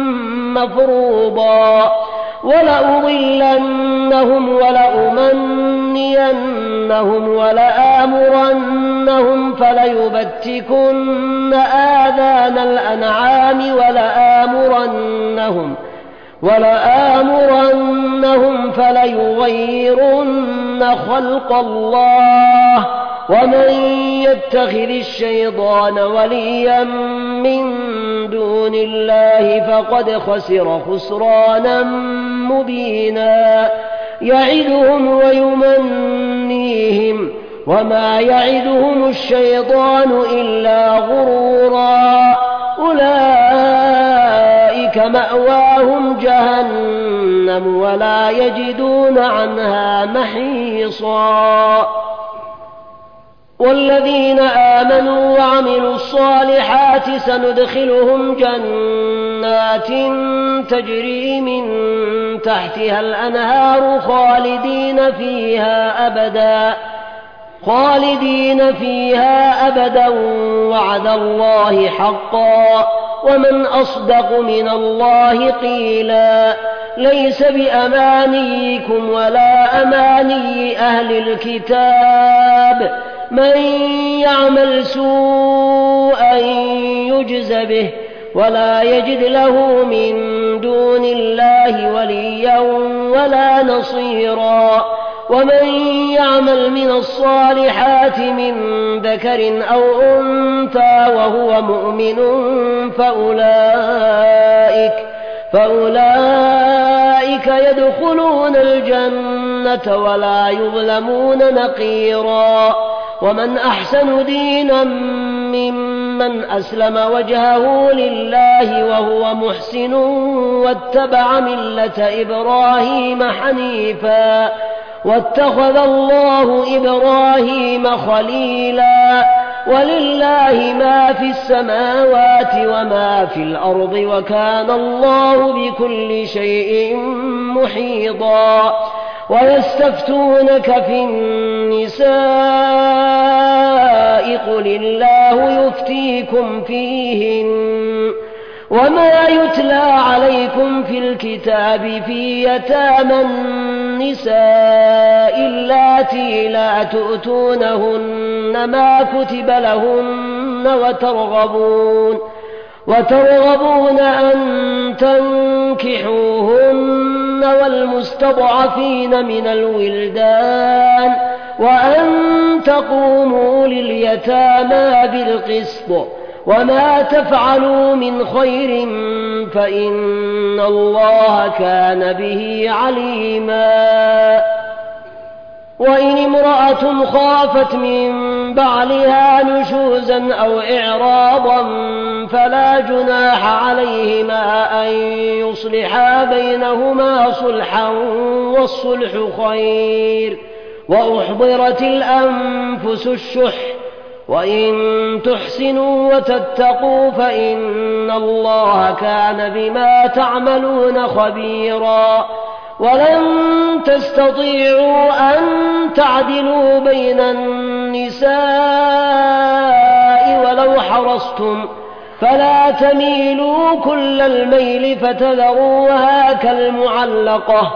مفروضا ولأضلنهم ولأمنينهم ولآمرنهم فليبتكن آذان الأنعام ولآمرنهم ولآمرنهم فليغيرن خلق الله ومن يتخذ الشيطان وليا من دون الله فقد خسر خسرانا مبينا يعدهم ويمنيهم وما يعدهم الشيطان إلا غرورا أولئك مأواهم جهنم ولا يجدون عنها محيصا والذين آمنوا وعملوا الصالحات سندخلهم جنات تجري من تحتها الأنهار خالدين فيها أبدا خالدين فيها أبدا وعد الله حقا ومن أصدق من الله قيلا ليس بأمانيكم ولا أماني أهل الكتاب من يعمل سوءا يجز به ولا يجد له من دون الله وليا ولا نصيرا ومن يعمل من الصالحات من ذكر أو أنثى وهو مؤمن فأولئك فأولئك يدخلون الجنة ولا يظلمون نقيرا ومن أحسن دينا ممن أسلم وجهه لله وهو محسن واتبع ملة إبراهيم حنيفا واتخذ الله إبراهيم خليلا ولله ما في السماوات وما في الأرض وكان الله بكل شيء محيطا ويستفتونك في النساء قل الله يفتيكم فيهن وما يتلى عليكم في الكتاب في يتامى النساء اللاتي لا تؤتونهن ما كتب لهن وترغبون وترغبون أن تنكحوهن والمستضعفين من الولدان وأن تقوموا لليتامى بالقسط وما تفعلوا من خير فإن الله كان به عليما وإن امرأة خافت من بعلها نشوزا أو إعراضا فلا جناح عليهما أن يصلحا بينهما صلحا والصلح خير وأحضرت الأنفس الشح وإن تحسنوا وتتقوا فإن الله كان بما تعملون خبيرا ولن تستطيعوا أن تعدلوا بين النساء ولو حرصتم فلا تميلوا كل الميل فتذروها كالمعلقة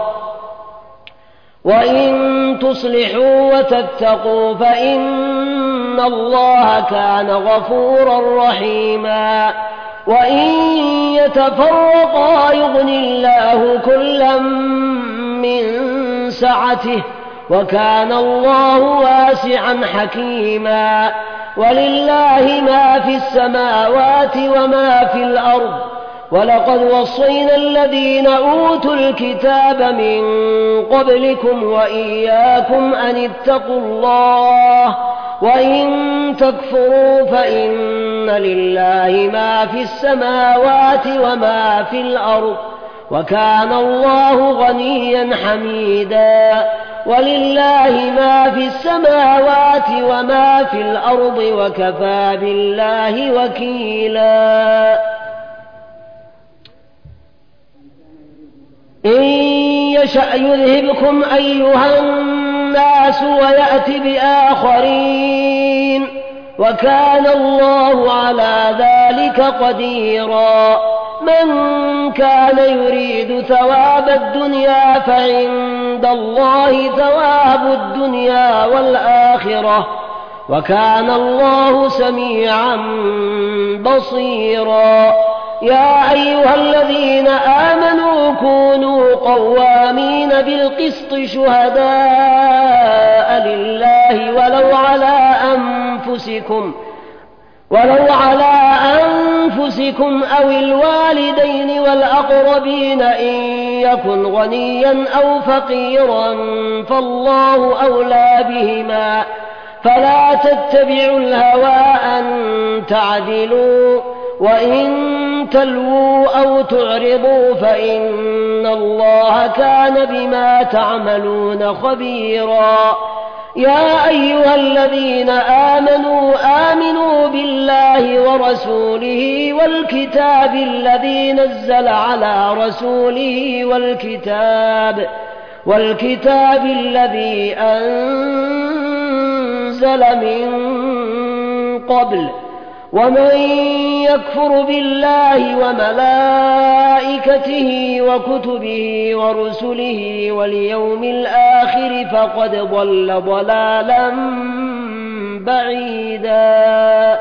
وإن تصلحوا وتتقوا فإن الله كان غفورا رحيما وإن يتفرقا يغن الله كلا من سعته وكان الله واسعا حكيما ولله ما في السماوات وما في الأرض ولقد وصينا الذين أوتوا الكتاب من قبلكم وإياكم أن اتقوا الله وإن تكفروا فإن لله ما في السماوات وما في الأرض وكان الله غنيا حميدا ولله ما في السماوات وما في الأرض وكفى بالله وكيلا إن يشأ يذهبكم أيها الناس ويأت بآخرين وكان الله على ذلك قديرا من كان يريد ثواب الدنيا فعند الله ثواب الدنيا والآخرة وكان الله سميعا بصيرا يا أيها الذين آمنوا كونوا قوامين بالقسط شهداء لله ولو على أنفسكم ولو على أنفسكم أو الوالدين والأقربين إن يكن غنيا أو فقيرا فالله أولى بهما فلا تتبعوا الهوى أن تعدلوا وإن تلووا أو تعرضوا فإن الله كان بما تعملون خبيرا يا أيها الذين آمنوا آمنوا بالله ورسوله والكتاب الذي نزل على رسوله والكتاب والكتاب الذي أنزل من قبل ومن يكفر بالله وملائكته وكتبه ورسله واليوم الآخر فقد ضل ضلالا بعيدا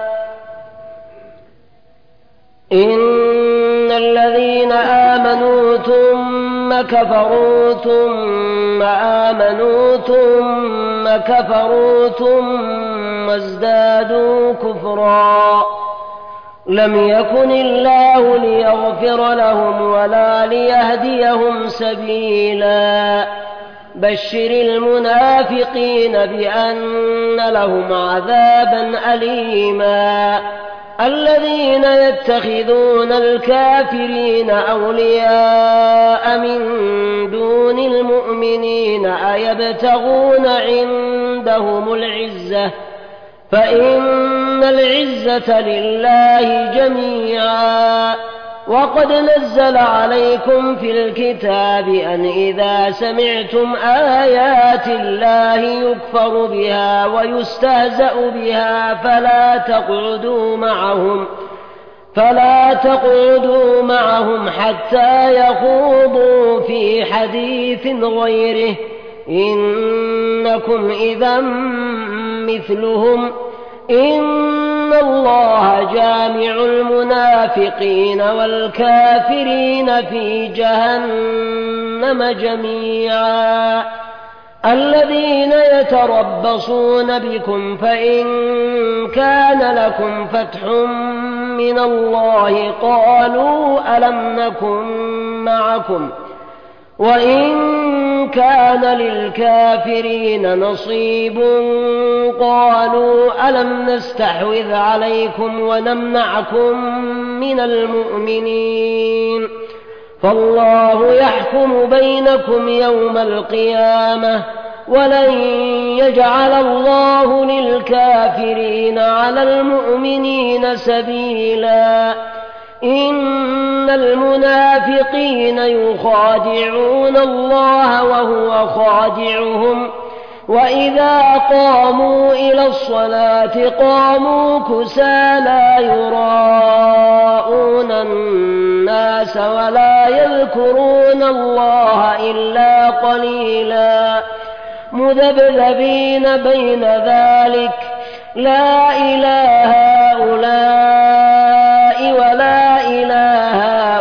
إن الذين آمنوا ثم كفروا ثم آمنوا ثم كفروا ثم ازدادوا كفرا لم يكن الله ليغفر لهم ولا ليهديهم سبيلا بشر المنافقين بأن لهم عذابا أليما الذين يتخذون الكافرين أولياء من دون المؤمنين أيبتغون عندهم العزة فإن العزة لله جميعا. وقد نزل عليكم في الكتاب أن إذا سمعتم آيات الله يكفر بها ويستهزأ بها فلا تقعدوا معهم فلا تقعدوا معهم حتى يخوضوا في حديث غيره إنكم إذا مثلهم إن الله جامع المنافقين والكافرين في جهنم جميعا. الذين يتربصون بكم فإن كان لكم فتح من الله قالوا ألم نكن معكم وإن كان للكافرين نصيب قالوا ألم نستحوذ عليكم ونمنعكم من المؤمنين فالله يحكم بينكم يوم القيامة ولن يجعل الله للكافرين على المؤمنين سبيلا. إن المنافقين يخادعون الله وهو خادعهم وإذا قاموا إلى الصلاة قاموا كسالى يراءون الناس ولا يذكرون الله إلا قليلا مذبذبين بين ذلك لا إله هؤلاء ولا إله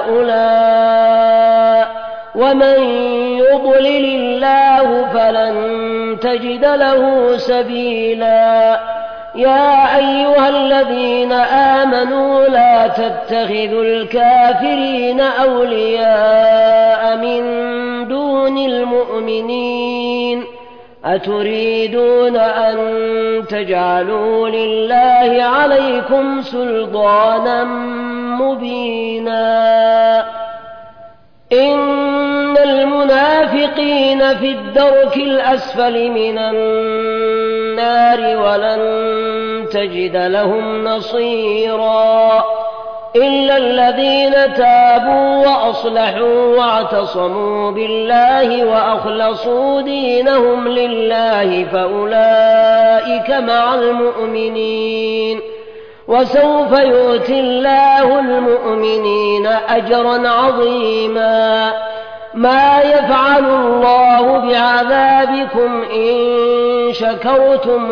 هؤلاء ومن يضلل الله فلن تجد له سبيلا. يا أيها الذين آمنوا لا تتخذوا الكافرين أولياء من دون المؤمنين أتريدون أن تجعلوا لله عليكم سلطانا مبينا. إن المنافقين في الدرك الأسفل من النار ولن تجد لهم نصيرا إلا الذين تابوا وأصلحوا واعتصموا بالله وأخلصوا دينهم لله فأولئك مع المؤمنين وسوف يؤتي الله المؤمنين أجرا عظيما. ما يفعل الله بعذابكم إن شكرتم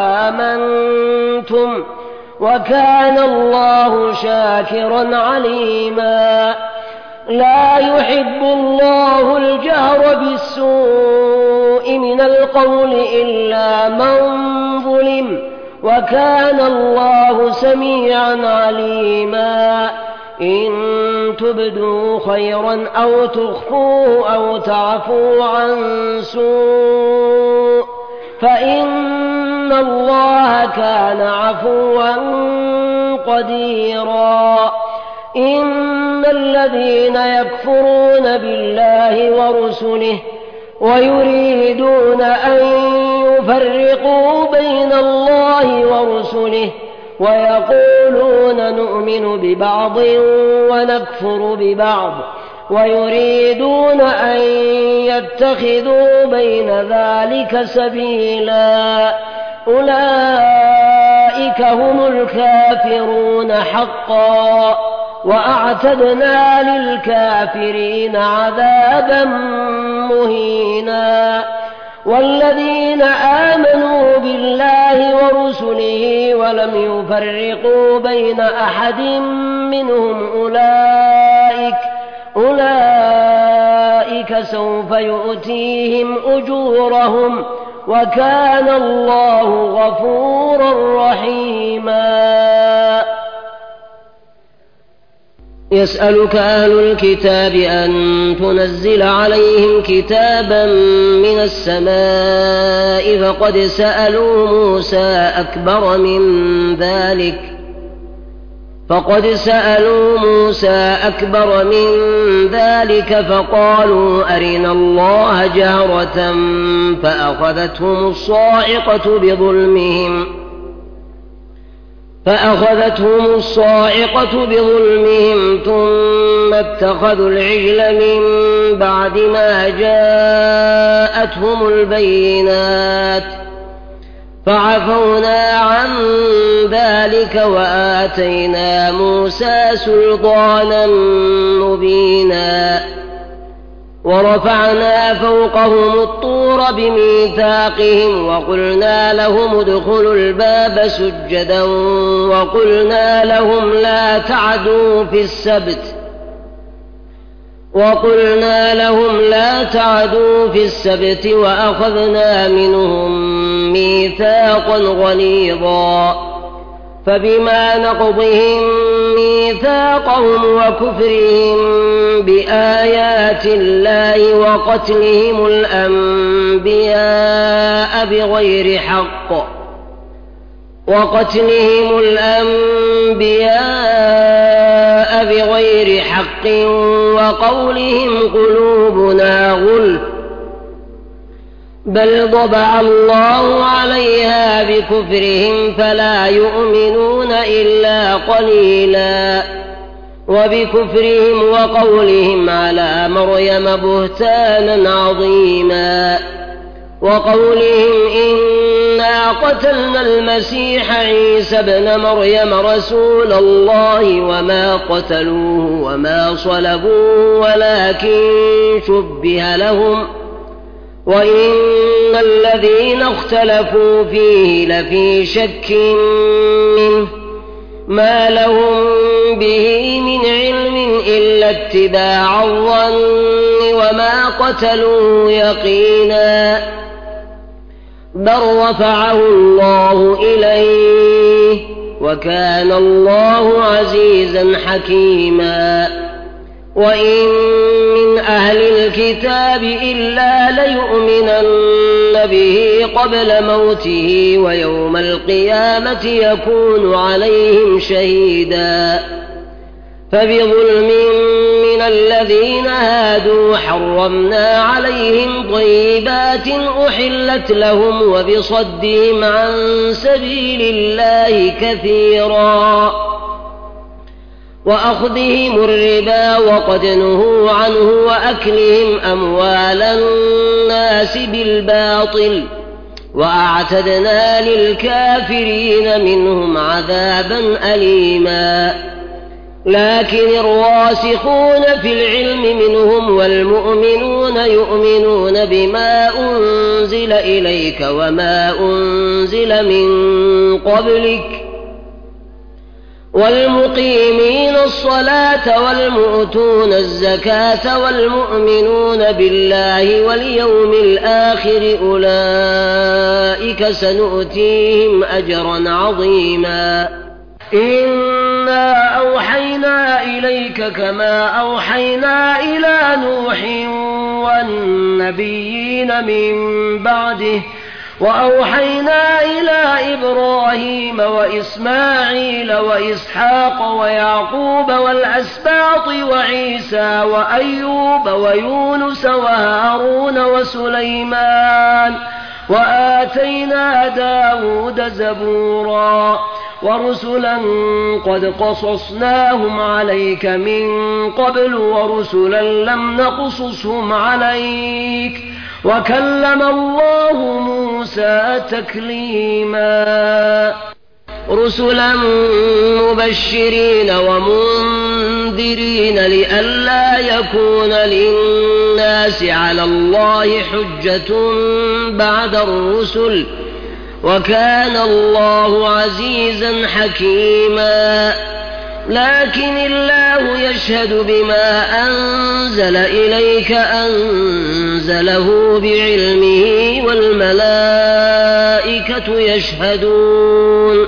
وآمنتم وكان الله شاكرا عليما. لا يحب الله الجهر بالسوء من القول إلا من ظلم وكان الله سميعا عليما. إن تبدوا خيرا أو تخفوه أو تعفوا عن سوء فإن الله كان عفوا قديرا. إن الذين يكفرون بالله ورسله ويريدون أن يفرقوا بين الله ورسله ويقولون نؤمن ببعض ونكفر ببعض ويريدون أن يتخذوا بين ذلك سبيلا أولئك هم الكافرون حقا وأعتدنا للكافرين عذابا مهينا. والذين آمنوا بالله ورسله ولم يفرقوا بين أحد منهم أولئك أولئك سوف يؤتيهم أجورهم وكان الله غفورا رحيما. يسألك أهل الكتاب أن تنزل عليهم كتابا من السماء فقد سألوا موسى أكبر من ذلك فقد سألوا موسى أكبر من ذلك فقالوا أرنا الله جهرة فأخذتهم الصاعقة بظلمهم فأخذتهم الصاعقة بظلمهم ثم اتخذوا العجل من بعد ما جاءتهم البينات فعفونا عن ذلك وآتينا موسى سلطانا مبينا ورفعنا فوقهم الطور بميثاقهم وقلنا لهم ادخلوا الباب سجدا وقلنا لهم لا تعدوا في السبت وقلنا لهم لا تعدوا في السبت وأخذنا منهم ميثاقا غليظا فبما نقضهم ميثاقهم وكفرهم بآيات الله وقتلهم الأنبياء بغير حق وقتلهم الأنبياء بغير حق وقولهم قلوبنا غلف بل طبع الله عليها بكفرهم فلا يؤمنون إلا قليلا وبكفرهم وقولهم على مريم بهتانا عظيما وقولهم إنا قتلنا المسيح عيسى ابن مريم رسول الله وما قتلوه وما صلبوه ولكن شبه لهم وإن الذين اختلفوا فيه لفي شك منه ما لهم به من علم إلا اتباع الظن وما قتلوه يقينا بل رفعه الله إليه وكان الله عزيزا حكيما وإن من أهل الكتاب إلا ليؤمنن به قبل موته ويوم القيامة يكون عليهم شهيدا فبظلم من الذين هادوا حرمنا عليهم طيبات أحلت لهم وبصدهم عن سبيل الله كثيرا وأخذهم الربا وقد نهوا عنه وأكلهم أموال الناس بالباطل وأعتدنا للكافرين منهم عذابا أليما لكن الراسخون في العلم منهم والمؤمنون يؤمنون بما أنزل إليك وما أنزل من قبلك والمقيمين الصلاة والمؤتون الزكاة والمؤمنون بالله واليوم الآخر أولئك سنؤتيهم أجرا عظيما إنا أوحينا إليك كما أوحينا إلى نوح والنبيين من بعده وأوحينا إلى إبراهيم وإسماعيل وإسحاق ويعقوب والأسباط وعيسى وأيوب ويونس وهارون وسليمان وآتينا داود زبورا ورسلا قد قصصناهم عليك من قبل ورسلا لم نقصصهم عليك وكلم الله موسى تكليما رسلا مبشرين ومنذرين لئلا يكون للناس على الله حجة بعد الرسل وكان الله عزيزا حكيما لكن الله يشهد بما أنزل إليك أنزله بعلمه والملائكة يشهدون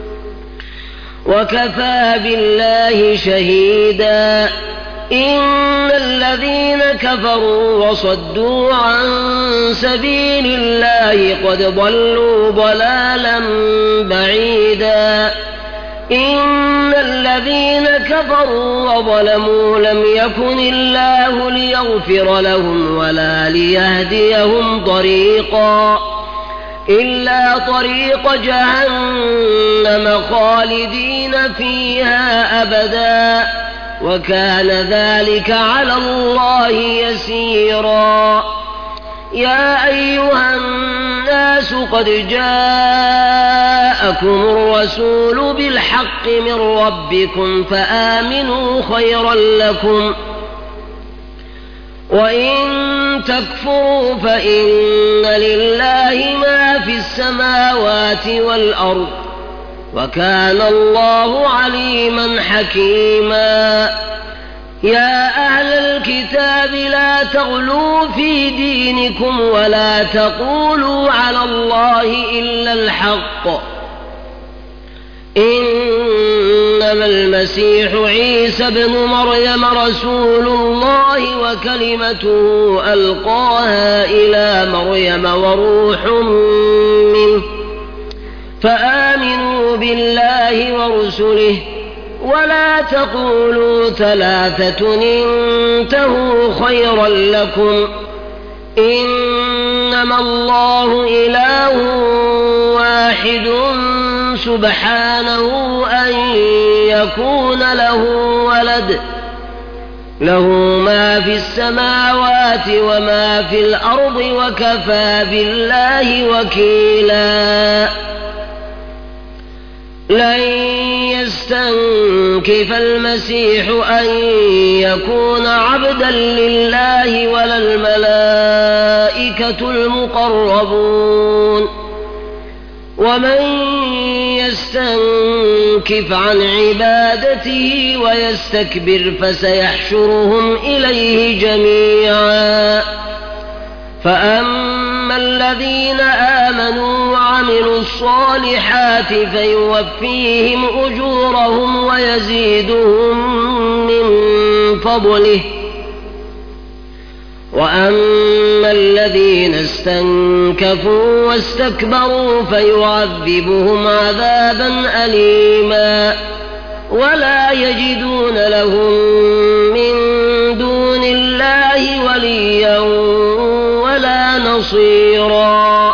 وكفى بالله شهيدا إن الذين كفروا وصدوا عن سبيل الله قد ضلوا ضلالا بعيدا إن الذين كفروا وظلموا لم يكن الله ليغفر لهم ولا ليهديهم طريقا إلا طريق جهنم خالدين فيها أبدا وكان ذلك على الله يسيرا. يا أيها الناس قد جاءكم الرسول بالحق من ربكم فآمنوا خيرا لكم وإن تكفروا فإن لله ما في السماوات والأرض وكان الله عليما حكيما. يا أهل الكتاب لا تغلوا في دينكم ولا تقولوا على الله إلا الحق إنما المسيح عيسى ابن مريم رسول الله وكلمته ألقاها إلى مريم وروح منه فآمنوا بالله ورسله ولا تقولوا ثلاثة انتهوا خيرا لكم إنما الله إله واحد سبحانه أن يكون له ولد له ما في السماوات وما في الأرض وكفى بالله وكيلا. لن يستنكف المسيح أن يكون عبدا لله ولا الملائكة المقربون ومن يستنكف عن عبادته ويستكبر فسيحشرهم إليه جميعا. فأما الذين آمنوا وعملوا الصالحات فيوفيهم أجورهم ويزيدهم من فضله وأما الذين استنكفوا واستكبروا فيعذبهم عذابا أليما ولا يجدون لهم من دون الله وليا ولا نصيرا.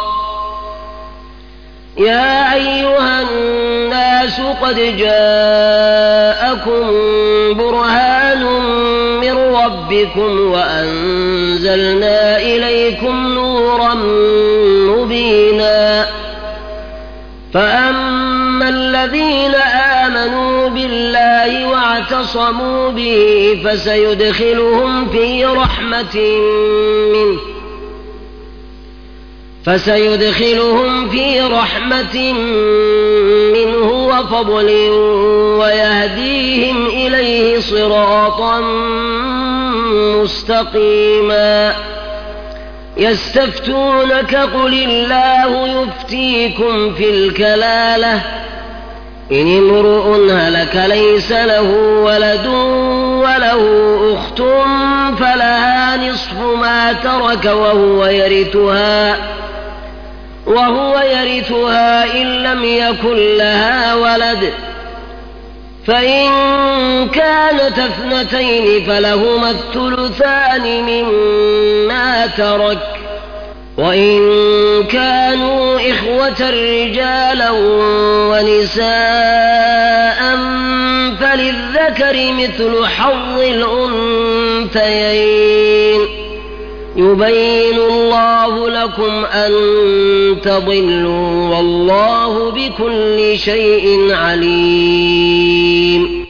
يا أيها الناس قد جاءكم برهان من ربكم وأنزلنا إليكم نورا مبينا. فأما الذين آمنوا بالله واعتصموا به فسيدخلهم في رحمة منه فسيدخلهم في رحمة منه وفضل ويهديهم إليه صراطا مستقيما. يستفتونك قل الله يفتيكم في الكلالة إن امرؤ هلك ليس له ولد وله أخت فلها نصف ما ترك وهو يرثها وهو يرثها إن لم يكن لها ولد فإن كانت اثنتين فلهما الثلثان مما ترك وإن كانوا إخوة رجالا ونساء فللذكر مثل حظ الأنثيين يبين الله لكم أن تضلوا والله بكل شيء عليم.